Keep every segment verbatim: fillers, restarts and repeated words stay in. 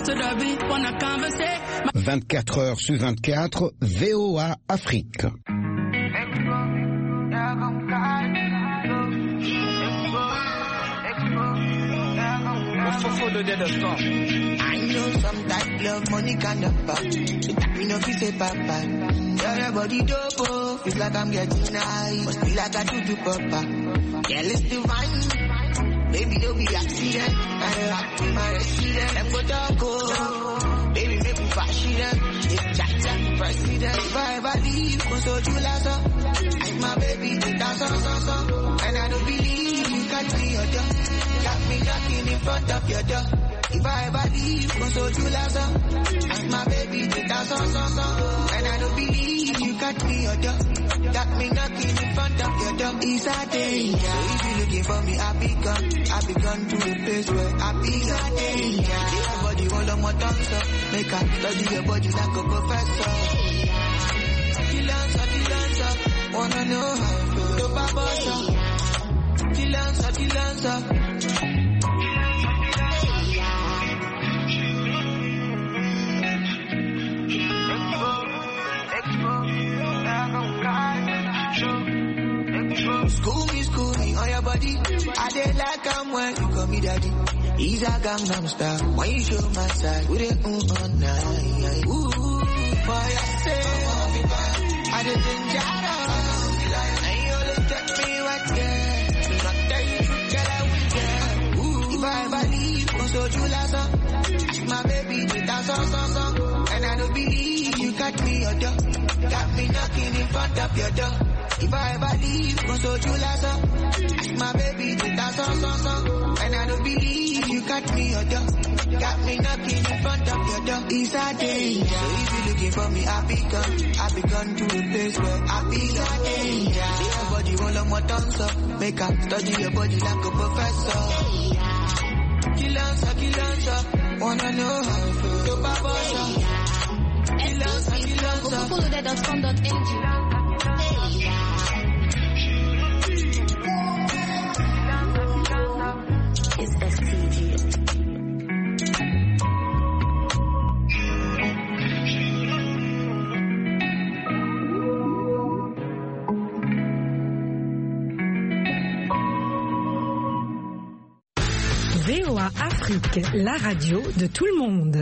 vingt-quatre heures sur vingt-quatre, V O A Afrique. I know some that love money kind of pop. Me no fi say papa. Your body dope, oh. Feels like I'm getting high. Must be like I do to papa. Yeah, it's divine. Baby, don't be accident. I rock with my resident. Them go talk, oh. Baby, make me fashion them. It's chat chat president. If I ever leave, cause so you last up. I'm my baby, they dance on, on, on. And I don't believe you can be your door. Got me knocking in front of your door. If I ever leave, cause so you last up. I'm my baby, they dance on, on, on. And I don't believe you got me your door. Got me knocking in front of your door. It's a danger. So if you looking for me, I be gone. I be gone to the place where I be a danger. Your body all on my tongue, so make up study your body like a professor. Kill answer, kill answer. Wanna know how to do Barbosa. Kill answer, kill answer. School me, school me on your body. I did like I'm when you call me daddy. He's a Gangnam Style. When you show my side, with it mm all night. Ooh, boy I say, I did ginger. And you look at me right there. Do not tell you to get out with them. Ooh, if I ever leave, cause so you last up. My baby, they dance on, on, on. And I don't believe you got me your door. Got me knocking in front of your door. If I ever leave, cause so you last up. My baby, they dance on, on, on. And I don't believe you got me your door. Got me knocking in front of your door. It's a danger. So if you looking for me, I be gone. I be gone to the place where I be a danger. Your body all on my tongue, so make up study your body like a professor. Kill answer, kill answer. Wanna know how to do Barbosa. Kill answer, kill answer. Follow that dot com dot n g. It's S T G. V O A Afrique, la radio de tout le monde.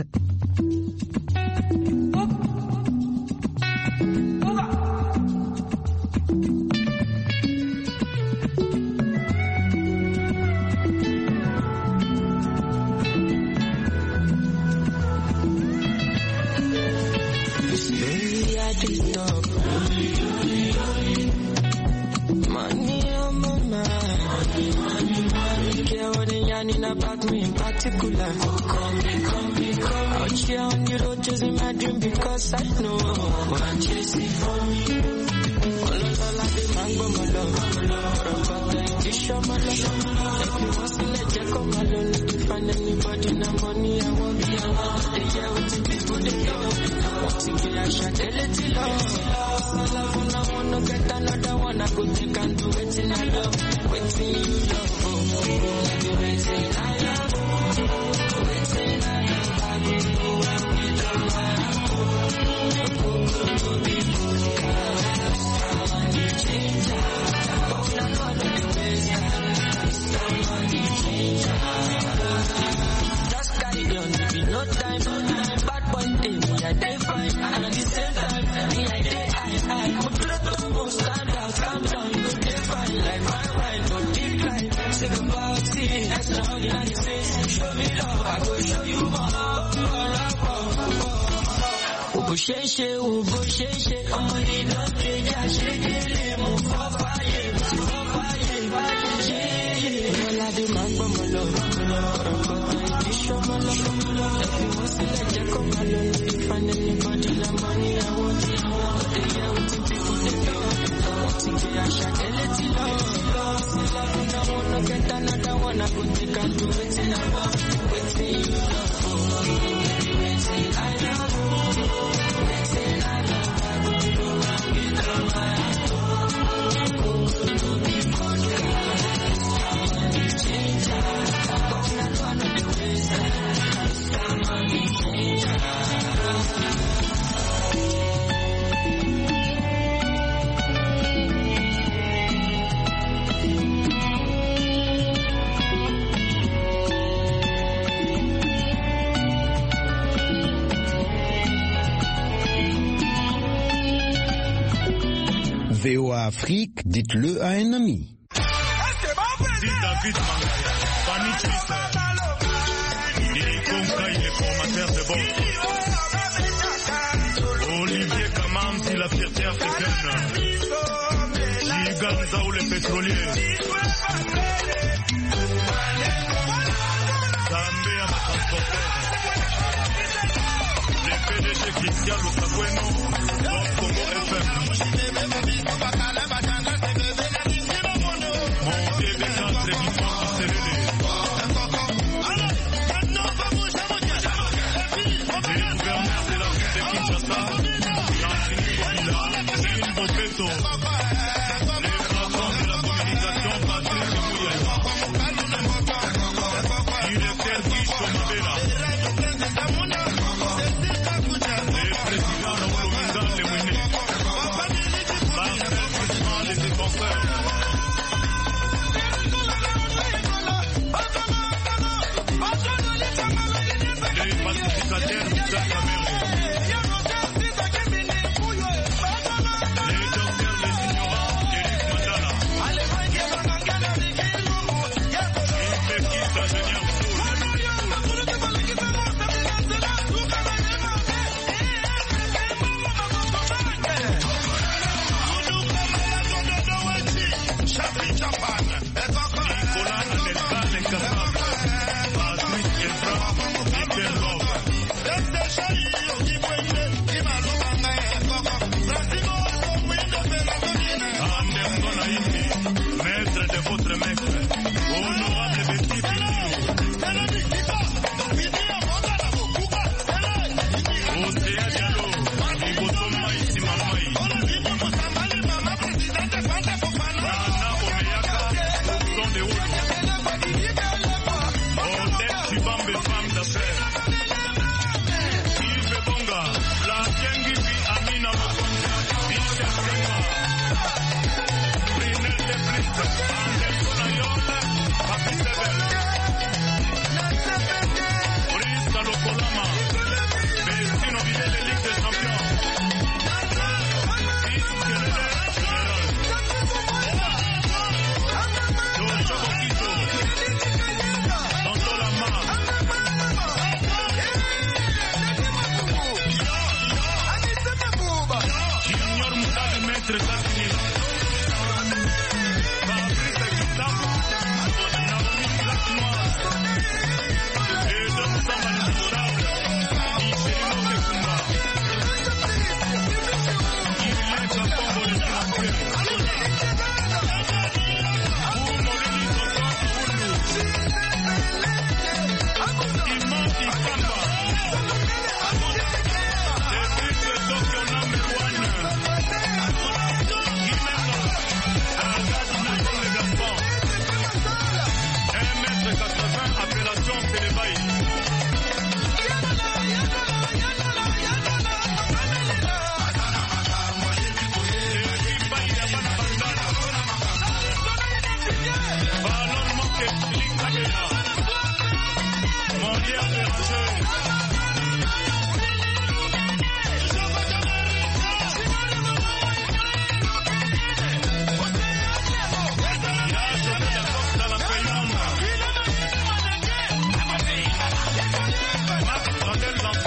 About me in particular. Come, come, come. Out here on the road chasing my dream because I know I'm chasing for me. All of I be mango my love. Rock the show my love. If you want to let you come alone, let me find anybody no money. I won't be alone. They care what the people they know. Want to get a shot, they let it love. I love I wanna get another one. I go take and do it in I love. Waiting you love. Let me wait I love. Waiting I love. I go go and get on my own. Go go be good. Somebody change. But I'm not the ways. Somebody change. Just carry on. If you no time, bad boy day, me I day fine. And at the same time, me I day I I. But let them go stand out, calm down, you day fine. Like my right, no decline. Say goodbye, see, extraordinary face. Show me love, I will show you more. Ubo sheshe, ubo sheshe, ọmọ iná kejì àṣekele mú fọ́fáyé, fọ́fáyé, báyé. Ọmọládé máa ń gbọ́mọ lọ, ọ̀rọ̀kọ̀tọ̀ ìdí ṣọmọ lọ. Ẹ̀fí wọ́n sílẹ̀ jẹ́ kó máa lọ lórí fan anybody la money I want. They hear what the people dey feel. Wọ́n ti gbé àṣà kẹ́lẹ́ tí lọ. I wanna get another one, I go take and do it in a love. Waiting you love, waiting I love, waiting I love. I go go and get on my own. Go go be podcast. Somebody change. But not one of the ways. Somebody change. V O A Afrique, dites-le à un ami. David Mangaya, Fanny Twister, Iri Konka, il est formateur de bon. Olivier Kamanzi, la fierté africaine. Giganza ou les pétroliers. Zambé à ma transporteur. Les P D G Christian Lusabueno, Don Congo F M. Mon T V quatre Rémission du C D D. Les gouverneurs de la ville de Kinshasa, Jean-Philippe Kobila, Gilles Bopeto. Les patrons de la communication, Patrick Mouyaya. Directeur Guicho Mabela. Les présidents Raoul Ominga Lemouine. Marcel Président des défenseurs. Les pacificateurs Moussa Kamere. Les docteurs des ignorants, Eric Mandala. Une petite ingénieur Soul. Nicolas Anelka l'incassable. Patrice Evra, Peter Love. Anderson Haïti, maître de votre maître. Honorable Betty Pinilou. Océa Diallo, Ibotoma Isimamai. Nana Omeyaka, Son de Oulu. Odette Chibambe, femme d'affaires. Yves Bonga, la Kengibi Amina Mokonzi, Michel Senga. Brunel de Brist, Anderson Ayola, Papi Sebel. Brist Alokolama, Bestino Videle, Ligue des Champions. Fils Kelele, Général. Jojo Bokito. Tonto Lama. Junior Moutabi, maître Sassini. Fabrice Gustavo. Naomi Blacknoir. Et de Moussamba l'Indoutable. Michelino Kekumba. Julien Kapongo le financier. Pour Morini Tonton Oulu. Imam Ikamba. Cédric Tokyo number one. Guimeka. Agadi Nayon le Gaspard. un mètre quatre-vingts, appellation Télébaï. Télébaï Yabana Bandana. Ballon Moket Likabela. Mondial Berger. Max Radel dans